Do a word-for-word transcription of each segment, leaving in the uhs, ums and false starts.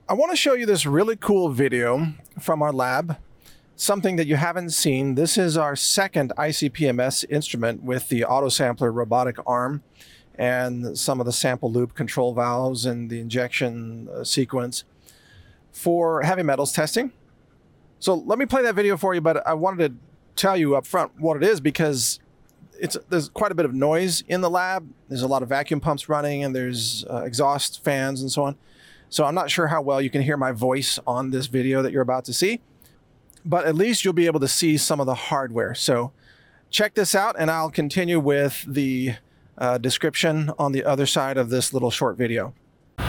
I want to show you this really cool video from our lab, something that you haven't seen. This is our second I C P M S instrument with the autosampler robotic arm and some of the sample loop control valves and the injection uh, sequence for heavy metals testing. So let me play that video for you, but I wanted to tell you up front what it is because it's there's quite a bit of noise in the lab. There's a lot of vacuum pumps running and there's uh, exhaust fans and so on. So I'm not sure how well you can hear my voice on this video that you're about to see, but at least you'll be able to see some of the hardware. So check this out and I'll continue with the uh, description on the other side of this little short video. All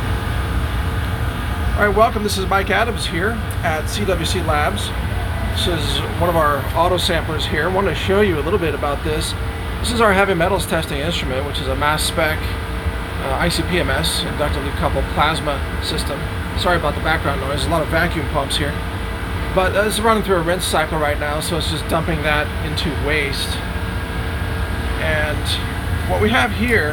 right, welcome. This is Mike Adams here at C W C Labs. This is one of our auto samplers here. I want to show you a little bit about this. This is our heavy metals testing instrument, which is a mass spec uh, I C P M S, inductively coupled plasma system. Sorry about the background noise. There's a lot of vacuum pumps here. But uh, it's running through a rinse cycle right now, so it's just dumping that into waste. And what we have here,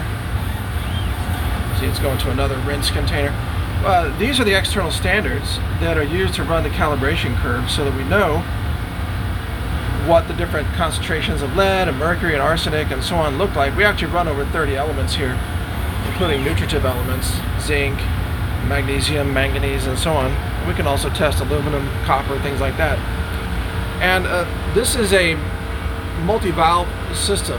see, it's going to another rinse container. Uh, these are the external standards that are used to run the calibration curve so that we know what the different concentrations of lead and mercury and arsenic and so on look like. We actually run over thirty elements here, including nutritive elements, zinc, magnesium, manganese, and so on. We can also test aluminum, copper, things like that. And uh, this is a multi-valve system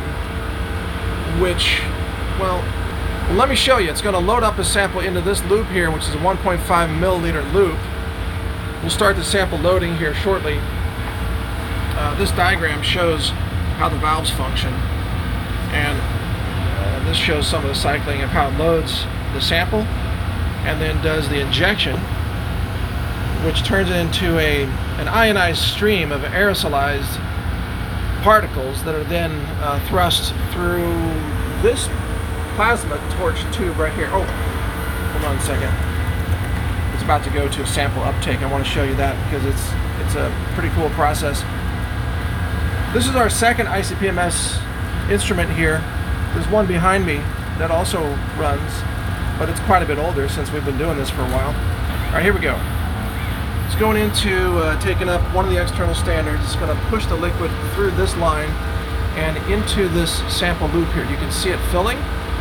which, well, let me show you. It's going to load up a sample into this loop here, which is a one point five milliliter loop. We'll start the sample loading here shortly. Uh, this diagram shows how the valves function, and uh, this shows some of the cycling of how it loads the sample and then does the injection, which turns it into a an ionized stream of aerosolized particles that are then uh, thrust through this plasma torch tube right here. Oh, hold on a second. It's about to go to a sample uptake. I want to show you that because it's it's a pretty cool process. This is our second I C P M S instrument here. There's one behind me that also runs, but it's quite a bit older since we've been doing this for a while. All right, here we go. It's going into uh, taking up one of the external standards. It's going to push the liquid through this line and into this sample loop here. You can see it filling.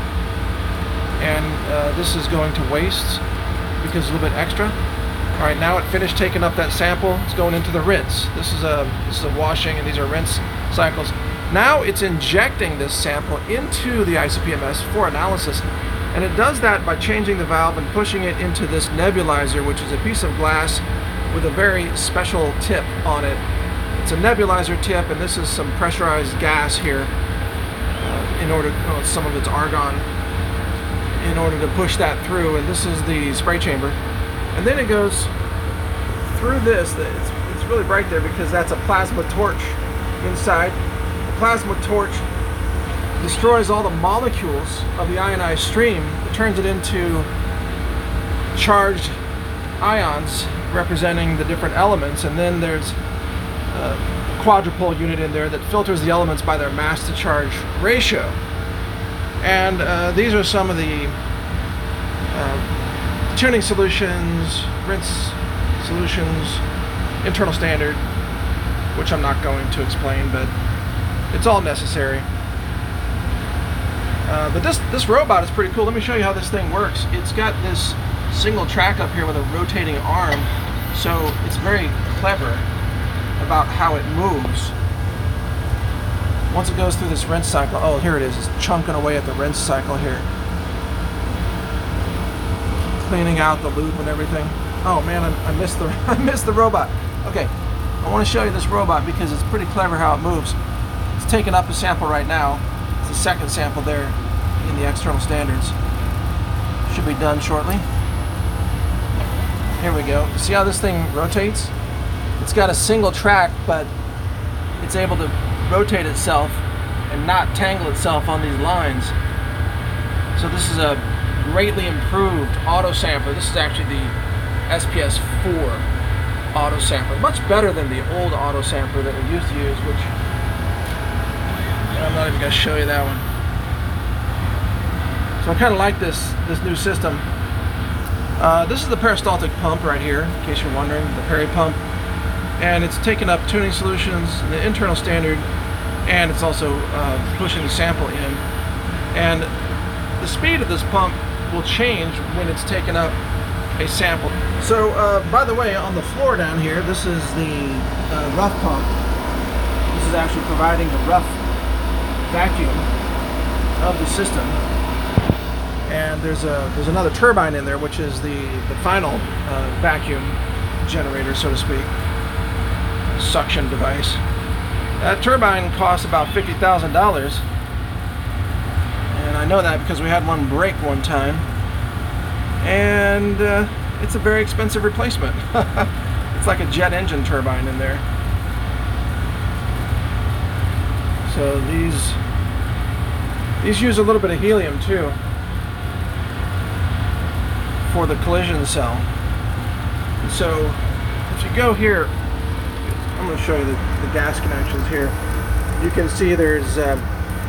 And uh, this is going to waste because it's a little bit extra. All right, now it finished taking up that sample. It's going into the rinse. This is a this is a washing, and these are rinse cycles. Now it's injecting this sample into the I C P M S for analysis, and it does that by changing the valve and pushing it into this nebulizer, which is a piece of glass with a very special tip on it. It's a nebulizer tip, and this is some pressurized gas here. Uh, in order, oh, some of it's argon. In order to push that through, and this is the spray chamber, and then it goes through this. It's, it's really bright there because that's a plasma torch inside. The plasma torch destroys all the molecules of the ionized stream. It turns it into charged ions representing the different elements, and then there's a quadrupole unit in there that filters the elements by their mass to charge ratio. And uh, these are some of the uh, tuning solutions, rinse solutions, internal standard, which I'm not going to explain, but it's all necessary. Uh, but this, this robot is pretty cool. Let me show you how this thing works. It's got this single track up here with a rotating arm, so it's very clever about how it moves. Once it goes through this rinse cycle, oh, here it is, it's chunking away at the rinse cycle here. Cleaning out the loop and everything. Oh man, I, I missed the I missed the robot. Okay, I want to show you this robot because it's pretty clever how it moves. It's taking up a sample right now. It's the second sample there in the external standards. Should be done shortly. Here we go. See how this thing rotates? It's got a single track, but it's able to rotate itself and not tangle itself on these lines. So this is a greatly improved auto sampler. This is actually the S P S four auto sampler, much better than the old auto sampler that we used to use, which I'm not even going to show you that one. So I kind of like this this new system. Uh, this is the peristaltic pump right here, in case you're wondering, the Peri pump. And it's taking up tuning solutions, the internal standard, and it's also uh, pushing the sample in. And the speed of this pump will change when it's taken up a sample. So, uh, by the way, on the floor down here, this is the uh, rough pump. This is actually providing the rough vacuum of the system. And there's a there's another turbine in there, which is the the final uh, vacuum generator, so to speak, suction device. That turbine costs about fifty thousand dollars, and I know that because we had one break one time, and uh, it's a very expensive replacement. It's like a jet engine turbine in there. So these these use a little bit of helium too, for the collision cell. And so if you go here, I'm going to show you the, the gas connections here. You can see there's uh,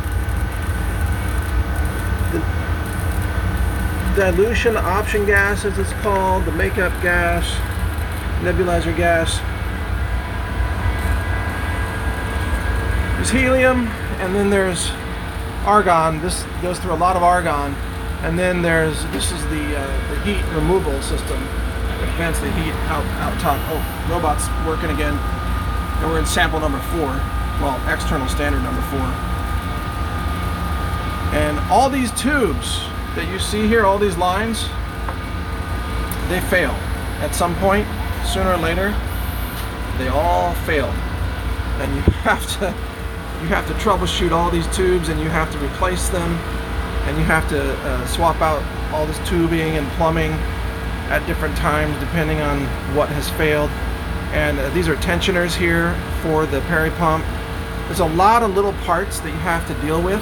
the dilution option gas, as it's called, the makeup gas, nebulizer gas. There's helium, and then there's argon. This goes through a lot of argon. And then there's, this is the, uh, the heat removal system that prevents the heat out, out top. Oh, robot's working again. And we're in sample number four. Well, external standard number four. And all these tubes that you see here, all these lines, they fail. At some point, sooner or later, they all fail. And you have to, you have to troubleshoot all these tubes, and you have to replace them. And you have to uh, swap out all this tubing and plumbing at different times depending on what has failed. And uh, these are tensioners here for the Peri pump. There's a lot of little parts that you have to deal with.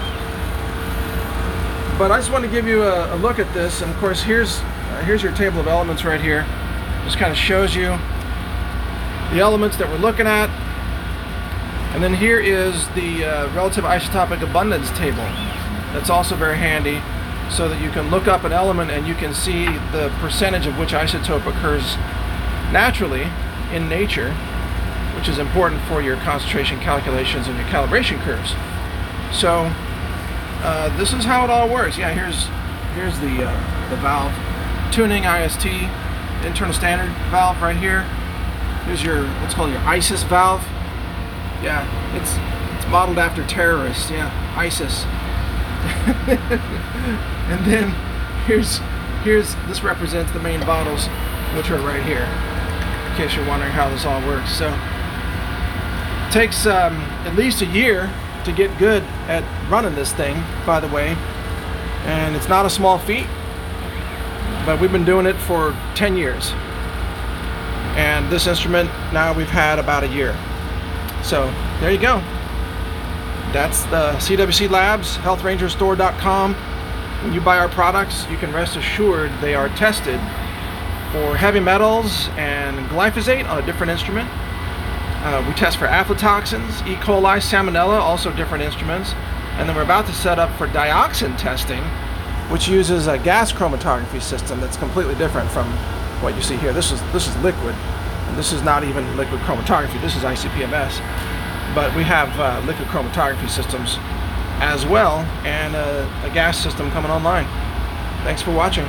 But I just want to give you a, a look at this. And of course, here's uh, here's your table of elements right here. Just kind of shows you the elements that we're looking at. And then here is the uh, relative isotopic abundance table. That's also very handy, so that you can look up an element and you can see the percentage of which isotope occurs naturally in nature, which is important for your concentration calculations and your calibration curves. So uh, this is how it all works. Yeah, here's here's the uh, the valve tuning I S T internal standard valve right here. Here's your what's called your ISIS valve. Yeah, it's it's modeled after terrorists. Yeah, ISIS. And then here's here's this represents the main bottles, which are right here, in case you're wondering how this all works. So it takes um, at least a year to get good at running this thing, by the way, and it's not a small feat, but we've been doing it for ten years, and this instrument now we've had about a year. So there you go. That's the C W C Labs, health ranger store dot com. When you buy our products, you can rest assured they are tested for heavy metals and glyphosate on a different instrument. Uh, we test for aflatoxins, E. coli, salmonella, also different instruments. And then we're about to set up for dioxin testing, which uses a gas chromatography system that's completely different from what you see here. This is, this is liquid, and this is not even liquid chromatography. This is I C P M S. But we have uh, liquid chromatography systems as well, and a, a gas system coming online. Thanks for watching.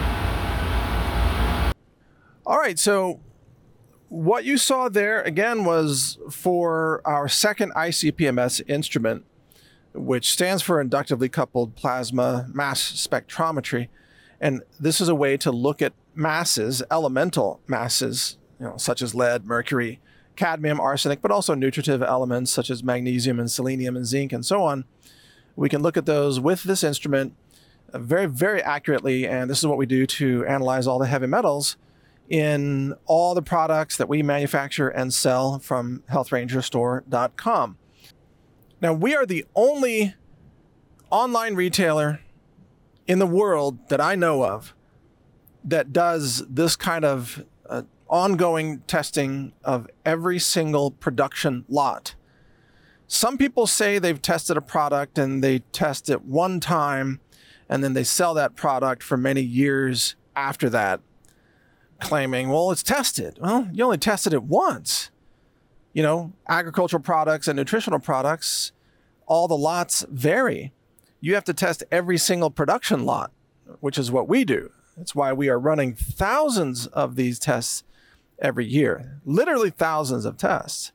All right, so what you saw there again was for our second I C P M S instrument, which stands for inductively coupled plasma mass spectrometry. And this is a way to look at masses, elemental masses, you know, such as lead, mercury, cadmium, arsenic, but also nutritive elements such as magnesium and selenium and zinc and so on. We can look at those with this instrument very, very accurately, and this is what we do to analyze all the heavy metals in all the products that we manufacture and sell from health ranger store dot com. Now, we are the only online retailer in the world that I know of that does this kind of uh, ongoing testing of every single production lot. Some people say they've tested a product and they test it one time and then they sell that product for many years after that. claiming, well, it's tested. Well, you only tested it once. You know, agricultural products and nutritional products, all the lots vary. You have to test every single production lot, which is what we do. That's why we are running thousands of these tests every year, literally thousands of tests.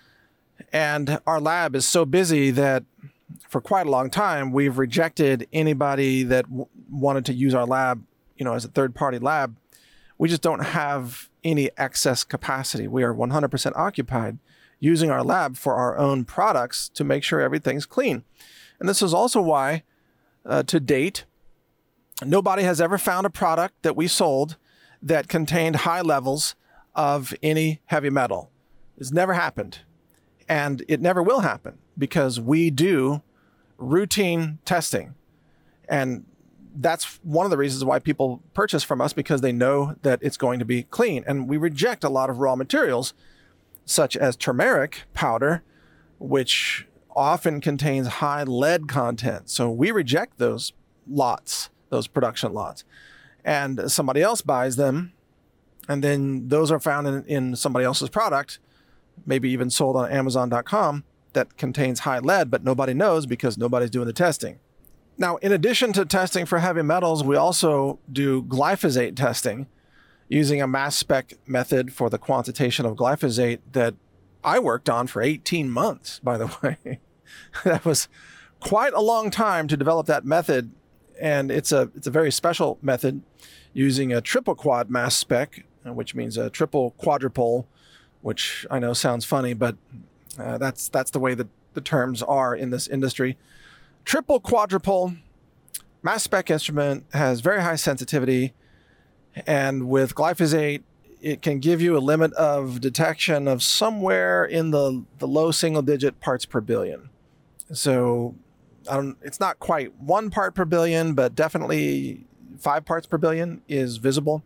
And our lab is so busy that for quite a long time, we've rejected anybody that w- wanted to use our lab, you know, as a third-party lab. We just don't have any excess capacity. We are one hundred percent occupied using our lab for our own products to make sure everything's clean. And this is also why, uh, to date, nobody has ever found a product that we sold that contained high levels of any heavy metal. It's never happened. And it never will happen because we do routine testing. And that's one of the reasons why people purchase from us, because they know that it's going to be clean. And we reject a lot of raw materials, such as turmeric powder, which often contains high lead content. So we reject those lots, those production lots. And somebody else buys them, and then those are found in, in somebody else's product, maybe even sold on Amazon dot com, that contains high lead, but nobody knows because nobody's doing the testing. Now, in addition to testing for heavy metals, we also do glyphosate testing using a mass spec method for the quantitation of glyphosate that I worked on for eighteen months, by the way. That was quite a long time to develop that method, and it's a it's a very special method using a triple quad mass spec, which means a triple quadrupole, which I know sounds funny, but uh, that's that's the way that the terms are in this industry. Triple quadrupole mass spec instrument has very high sensitivity, and with glyphosate, it can give you a limit of detection of somewhere in the, the low single digit parts per billion. So I don't, it's not quite one part per billion, but definitely five parts per billion is visible.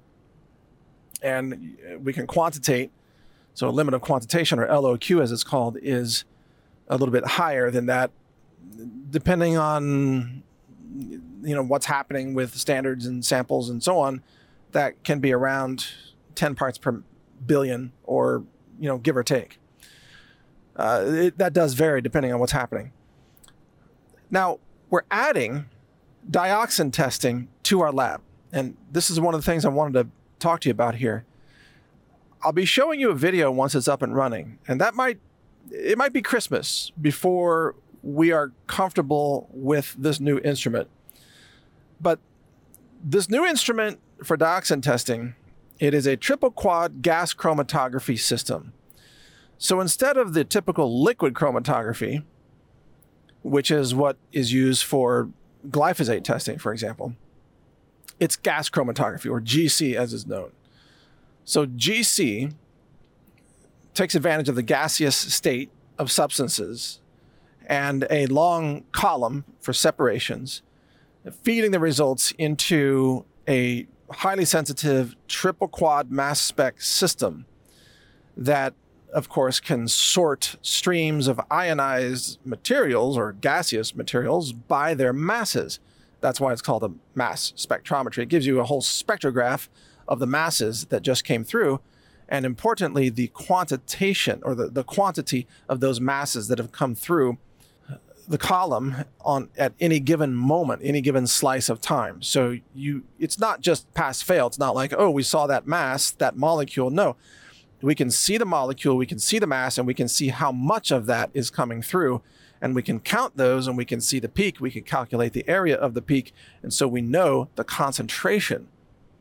And we can quantitate. So a limit of quantitation, or L O Q as it's called, is a little bit higher than that, depending on, you know, what's happening with standards and samples and so on. That can be around ten parts per billion, or, you know, give or take. Uh, it, that does vary depending on what's happening. Now, we're adding dioxin testing to our lab. And this is one of the things I wanted to talk to you about here. I'll be showing you a video once it's up and running, and that might, it might be Christmas before we are comfortable with this new instrument. But this new instrument for dioxin testing, it is a triple quad gas chromatography system. So instead of the typical liquid chromatography, which is what is used for glyphosate testing, for example, it's gas chromatography, or G C as is known. So G C takes advantage of the gaseous state of substances and a long column for separations, feeding the results into a highly sensitive triple quad mass spec system that, of course, can sort streams of ionized materials or gaseous materials by their masses. That's why it's called a mass spectrometry. It gives you a whole spectrograph of the masses that just came through, and importantly, the quantitation, or the, the quantity of those masses that have come through the column on at any given moment, any given slice of time. So you, it's not just pass fail. It's not like, oh, we saw that mass, that molecule. No, we can see the molecule, we can see the mass, and we can see how much of that is coming through, and we can count those, and we can see the peak. We can calculate the area of the peak, and so we know the concentration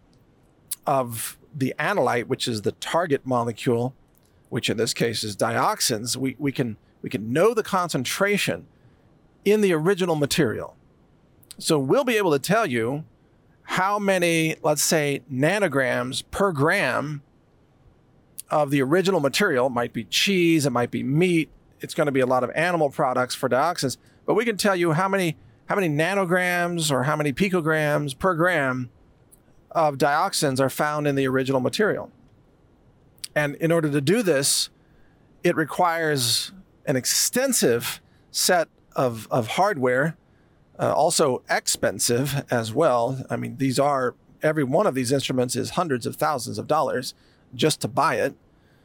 of the analyte, which is the target molecule, which in this case is dioxins. We we can we can know the concentration in the original material. So we'll be able to tell you how many, let's say, nanograms per gram of the original material. It might be cheese, it might be meat, it's going to be a lot of animal products for dioxins, but we can tell you how many how many nanograms or how many picograms per gram of dioxins are found in the original material. And in order to do this, it requires an extensive set of, of hardware, uh, also expensive as well. I mean, these are every one of these instruments is hundreds of thousands of dollars just to buy it.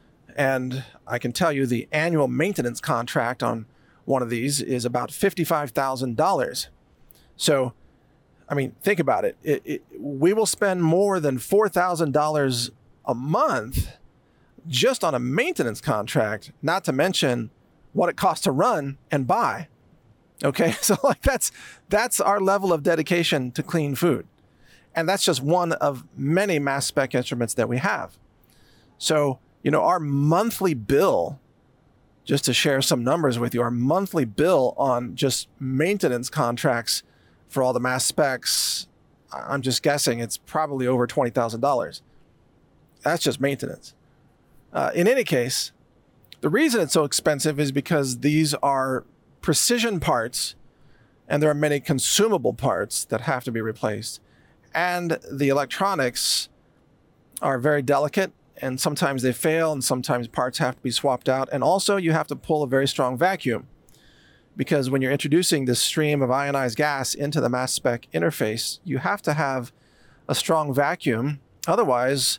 And I can tell you the annual maintenance contract on one of these is about fifty-five thousand dollars. So, I mean, think about it. It, it we will spend more than four thousand dollars a month just on a maintenance contract, not to mention what it costs to run and buy. Okay, so like that's that's our level of dedication to clean food. And that's just one of many mass spec instruments that we have. So, you know, our monthly bill, just to share some numbers with you, our monthly bill on just maintenance contracts for all the mass specs, I'm just guessing it's probably over twenty thousand dollars. That's just maintenance. Uh, in any case, the reason it's so expensive is because these are precision parts and there are many consumable parts that have to be replaced. And the electronics are very delicate and sometimes they fail and sometimes parts have to be swapped out. And also you have to pull a very strong vacuum because when you're introducing this stream of ionized gas into the mass spec interface, you have to have a strong vacuum. Otherwise,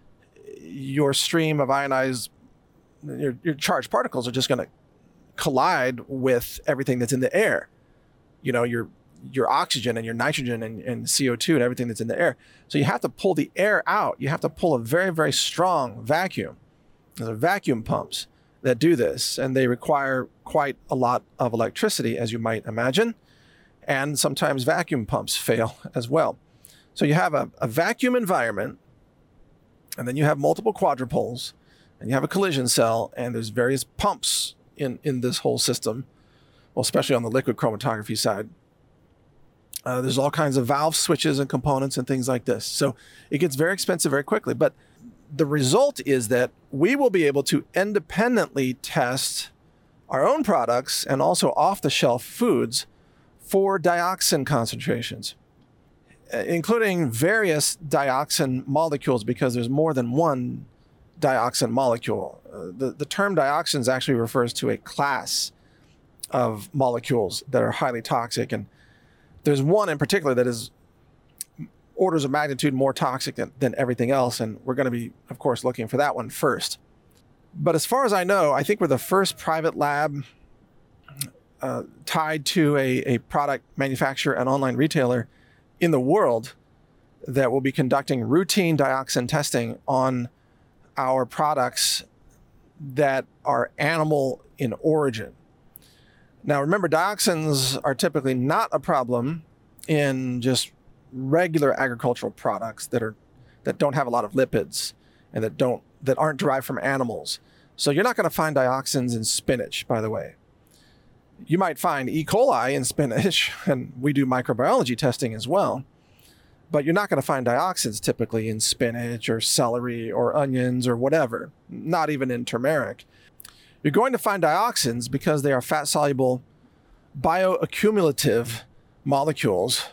your stream of ionized, your, your charged particles are just going to collide with everything that's in the air. You know, your your oxygen and your nitrogen and, and C O two and everything that's in the air. So you have to pull the air out. You have to pull a very, very strong vacuum. There are vacuum pumps that do this, and they require quite a lot of electricity, as you might imagine. And sometimes vacuum pumps fail as well. So you have a, a vacuum environment, and then you have multiple quadrupoles, and you have a collision cell, and there's various pumps in, in this whole system, well, especially on the liquid chromatography side. Uh, there's all kinds of valve switches and components and things like this. So it gets very expensive very quickly. But the result is that we will be able to independently test our own products and also off-the-shelf foods for dioxin concentrations, including various dioxin molecules, because there's more than one dioxin molecule. Uh, the, the term dioxins actually refers to a class of molecules that are highly toxic. And there's one in particular that is orders of magnitude more toxic than, than everything else. And we're going to be, of course, looking for that one first. But as far as I know, I think we're the first private lab uh, tied to a, a product manufacturer and online retailer in the world that will be conducting routine dioxin testing on our products that are animal in origin. Now, remember, dioxins are typically not a problem in just regular agricultural products that are that don't have a lot of lipids and that don't that aren't derived from animals. So you're not going to find dioxins in spinach, by the way. You might find E. coli in spinach, and we do microbiology testing as well. But you're not going to find dioxins typically in spinach or celery or onions or whatever, not even in turmeric. You're going to find dioxins because they are fat-soluble bioaccumulative molecules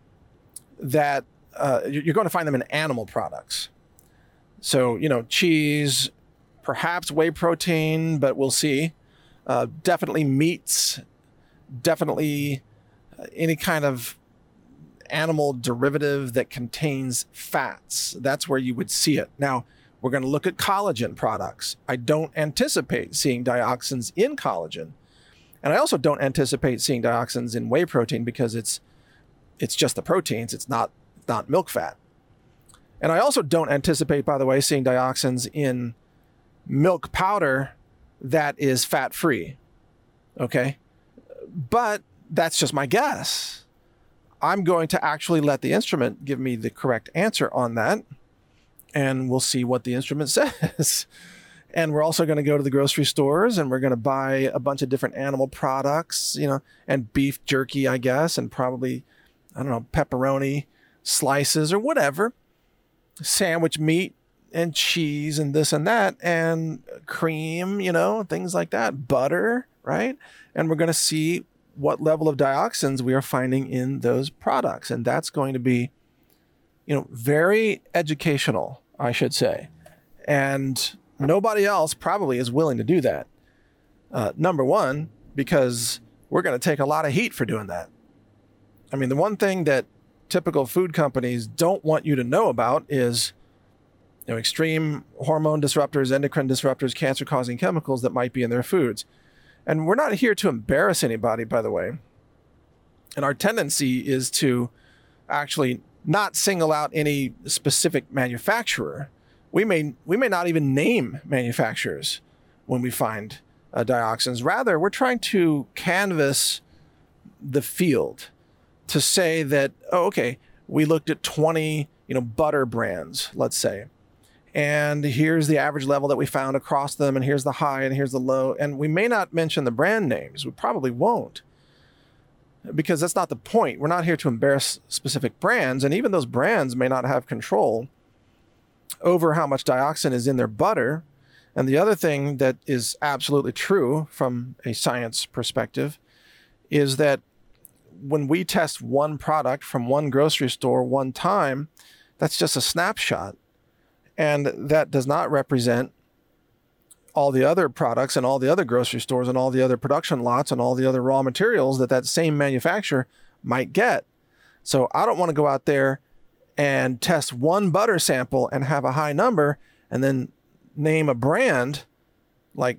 that uh, you're going to find them in animal products. So, you know, cheese, perhaps whey protein, but we'll see. Uh, definitely meats, definitely any kind of animal derivative that contains fats. That's where you would see it. Now, we're going to look at collagen products. I don't anticipate seeing dioxins in collagen. And I also don't anticipate seeing dioxins in whey protein because it's it's just the proteins. It's not, not milk fat. And I also don't anticipate, by the way, seeing dioxins in milk powder that is fat-free. Okay? But that's just my guess. I'm going to actually let the instrument give me the correct answer on that. And we'll see what the instrument says. And we're also going to go to the grocery stores and we're going to buy a bunch of different animal products, you know, and beef jerky, I guess, and probably, I don't know, pepperoni slices or whatever, sandwich meat and cheese and this and that, and cream, you know, things like that, butter, right? And we're going to see what level of dioxins we are finding in those products. And that's going to be, you know, very educational, I should say. And nobody else probably is willing to do that. Uh, number one, because we're going to take a lot of heat for doing that. I mean, the one thing that typical food companies don't want you to know about is, you know, extreme hormone disruptors, endocrine disruptors, cancer-causing chemicals that might be in their foods. And we're not here to embarrass anybody, by the way. And our tendency is to actually not single out any specific manufacturer. We may we may not even name manufacturers when we find uh, dioxins. Rather, we're trying to canvass the field to say that, oh, okay, we looked at twenty, you know, butter brands, let's say, and here's the average level that we found across them, and here's the high, and here's the low. And we may not mention the brand names. We probably won't, because that's not the point. We're not here to embarrass specific brands, and even those brands may not have control over how much dioxin is in their butter. And the other thing that is absolutely true from a science perspective is that when we test one product from one grocery store one time, that's just a snapshot. And that does not represent all the other products and all the other grocery stores and all the other production lots and all the other raw materials that that same manufacturer might get. So I don't want to go out there and test one butter sample and have a high number and then name a brand like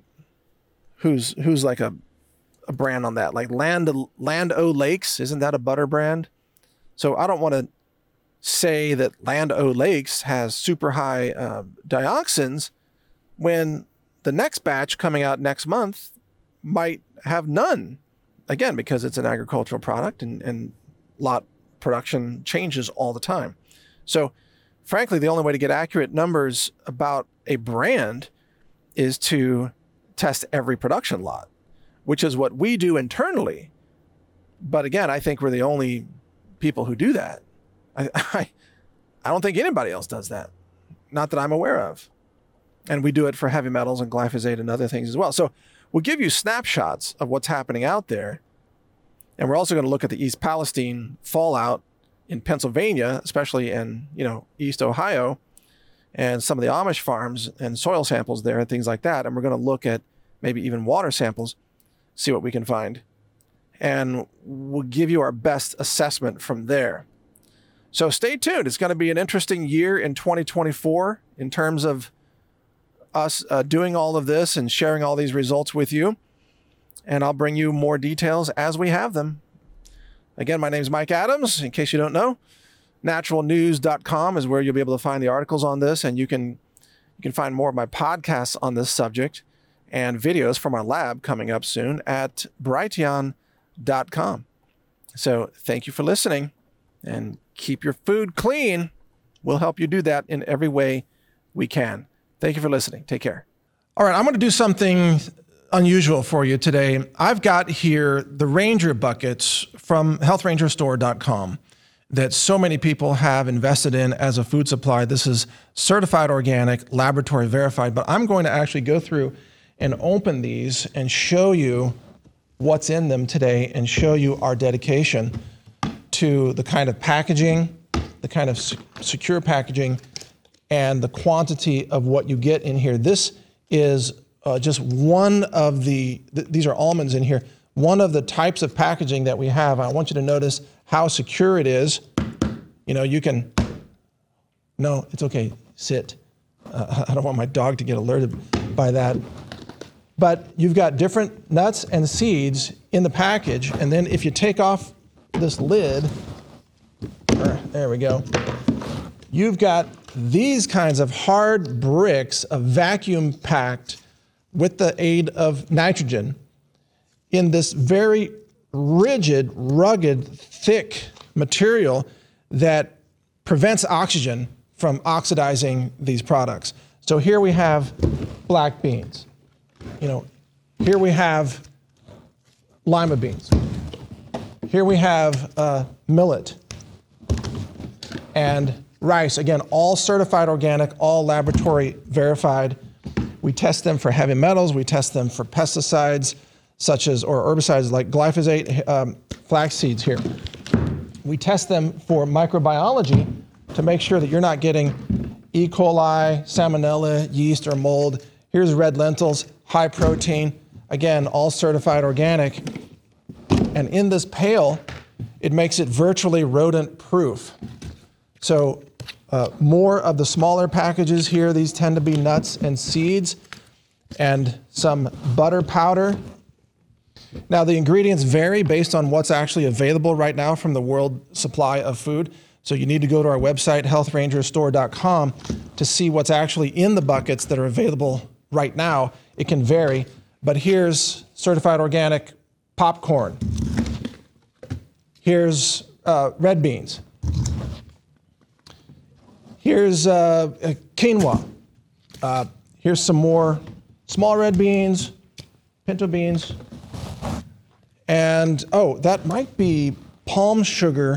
who's who's like a, a brand on that, like Land Land O'Lakes. Isn't that a butter brand? So I don't want to say that Land O'Lakes has super high uh, dioxins when the next batch coming out next month might have none. Again, because it's an agricultural product and, and lot production changes all the time. So frankly, the only way to get accurate numbers about a brand is to test every production lot, which is what we do internally. But again, I think we're the only people who do that. I, I, I don't think anybody else does that. Not that I'm aware of. And we do it for heavy metals and glyphosate and other things as well. So we'll give you snapshots of what's happening out there. And we're also going to look at the East Palestine fallout in Pennsylvania, especially in, you know, East Ohio and some of the Amish farms and soil samples there and things like that. And we're going to look at maybe even water samples, see what we can find. And we'll give you our best assessment from there. So stay tuned. It's going to be an interesting year in twenty twenty-four in terms of us uh, doing all of this and sharing all these results with you. And I'll bring you more details as we have them. Again, my name is Mike Adams, in case you don't know. natural news dot com is where you'll be able to find the articles on this, and you can you can find more of my podcasts on this subject and videos from our lab coming up soon at brighteon dot com. So thank you for listening, and keep your food clean. We'll help you do that in every way we can. Thank you for listening. Take care. All right, I'm going to do something unusual for you today. I've got here the Ranger buckets from health ranger store dot com that so many people have invested in as a food supply. This is certified organic, laboratory verified, but I'm going to actually go through and open these and show you what's in them today and show you our dedication to the kind of packaging, the kind of secure packaging, and the quantity of what you get in here. This is uh, just one of the, th- these are almonds in here, one of the types of packaging that we have. I want you to notice how secure it is. You know, you can, no, it's okay, sit. Uh, I don't want my dog to get alerted by that. But you've got different nuts and seeds in the package, and then if you take off this lid, or, there we go, you've got these kinds of hard bricks of vacuum packed with the aid of nitrogen in this very rigid, rugged, thick material that prevents oxygen from oxidizing these products. So here we have black beans. You know, here we have lima beans. Here we have uh, millet and rice. Again, all certified organic, all laboratory verified. We test them for heavy metals. We test them for pesticides, such as, or herbicides like glyphosate, um, flax seeds here. We test them for microbiology to make sure that you're not getting E. coli, salmonella, yeast, or mold. Here's red lentils, high protein. Again, all certified organic. And in this pail it makes it virtually rodent proof. So uh, more of the smaller packages here, these tend to be nuts and seeds, and some butter powder. Now the ingredients vary based on what's actually available right now from the world supply of food. So you need to go to our website, health ranger store dot com, to see what's actually in the buckets that are available right now. It can vary, but here's certified organic popcorn. Here's uh, red beans. Here's uh, quinoa. Uh, here's some more small red beans, pinto beans. And, oh, that might be palm sugar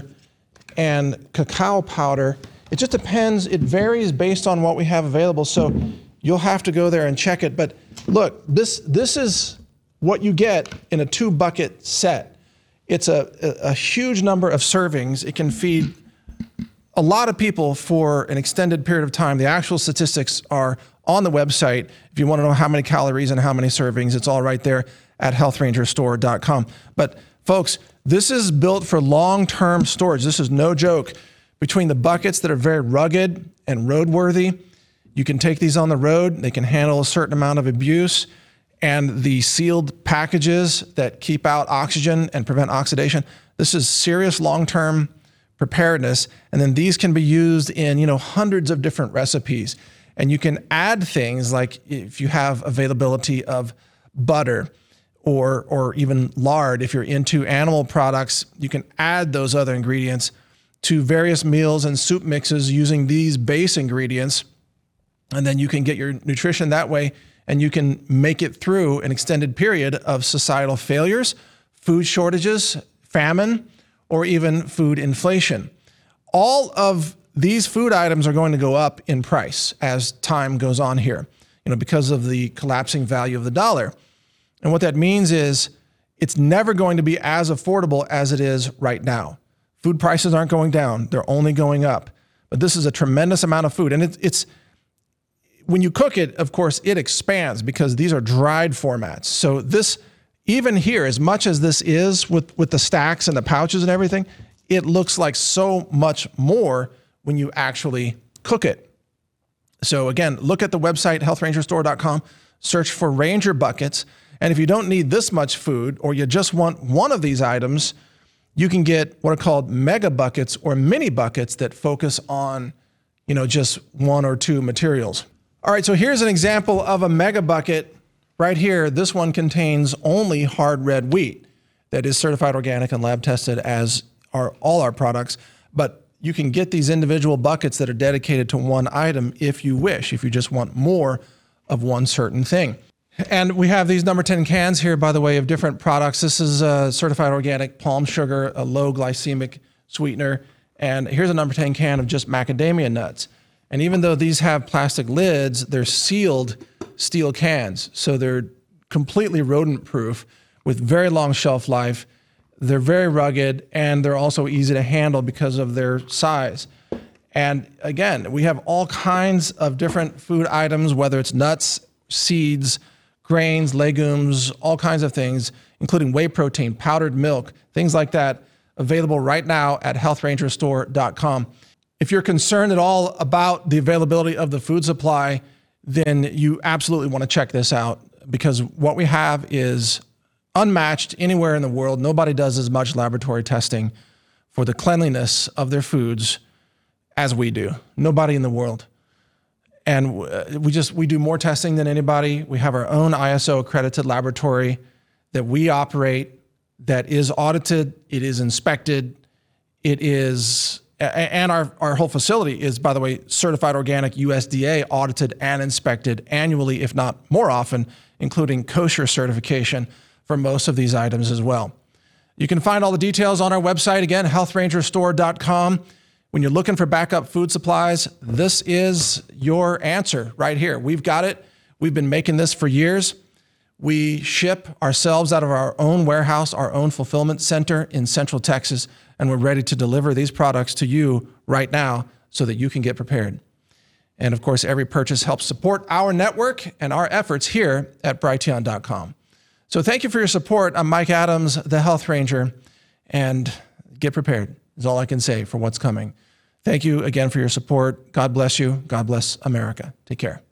and cacao powder. It just depends. It varies based on what we have available. So you'll have to go there and check it. But look, this, this is what you get in a two bucket set. It's a, a, a huge number of servings. It can feed a lot of people for an extended period of time. The actual statistics are on the website. If you want to know how many calories and how many servings, it's all right there at health ranger store dot com. But folks, this is built for long-term storage. This is no joke. Between the buckets that are very rugged and roadworthy, you can take these on the road. They can handle a certain amount of abuse. And the sealed packages that keep out oxygen and prevent oxidation. This is serious long-term preparedness. And then these can be used in, you know, hundreds of different recipes. And you can add things like if you have availability of butter or, or even lard. If you're into animal products, you can add those other ingredients to various meals and soup mixes using these base ingredients. And then you can get your nutrition that way, and you can make it through an extended period of societal failures, food shortages, famine, or even food inflation. All of these food items are going to go up in price as time goes on here, you know, because of the collapsing value of the dollar. And what that means is it's never going to be as affordable as it is right now. Food prices aren't going down, they're only going up. But this is a tremendous amount of food. And it's, it's when you cook it, of course, it expands because these are dried formats. So this, even here, as much as this is with, with the stacks and the pouches and everything, it looks like so much more when you actually cook it. So again, look at the website, health ranger store dot com, search for Ranger buckets. And if you don't need this much food, or you just want one of these items, you can get what are called mega buckets or mini buckets that focus on, you know, just one or two materials. All right, so here's an example of a mega bucket right here. This one contains only hard red wheat that is certified organic and lab tested, as are all our products. But you can get these individual buckets that are dedicated to one item if you wish, if you just want more of one certain thing. And we have these number ten cans here, by the way, of different products. This is a certified organic palm sugar, a low glycemic sweetener. And here's a number ten can of just macadamia nuts. And even though these have plastic lids, they're sealed steel cans. So they're completely rodent proof with very long shelf life. They're very rugged, and they're also easy to handle because of their size. And again, we have all kinds of different food items, whether it's nuts, seeds, grains, legumes, all kinds of things, including whey protein, powdered milk, things like that, available right now at health ranger store dot com. If you're concerned at all about the availability of the food supply, then you absolutely want to check this out, because what we have is unmatched anywhere in the world. Nobody does as much laboratory testing for the cleanliness of their foods as we do. Nobody in the world. And we just, we do more testing than anybody. We have our own I S O accredited laboratory that we operate, that is audited, it is inspected, it is, and our, our whole facility is, by the way, certified organic, U S D A audited and inspected annually, if not more often, including kosher certification for most of these items as well. You can find all the details on our website, again, health ranger store dot com. When you're looking for backup food supplies, this is your answer right here. We've got it. We've been making this for years. We ship ourselves out of our own warehouse, our own fulfillment center in Central Texas, and we're ready to deliver these products to you right now so that you can get prepared. And of course, every purchase helps support our network and our efforts here at Brighteon dot com. So thank you for your support. I'm Mike Adams, the Health Ranger, and get prepared is all I can say for what's coming. Thank you again for your support. God bless you. God bless America. Take care.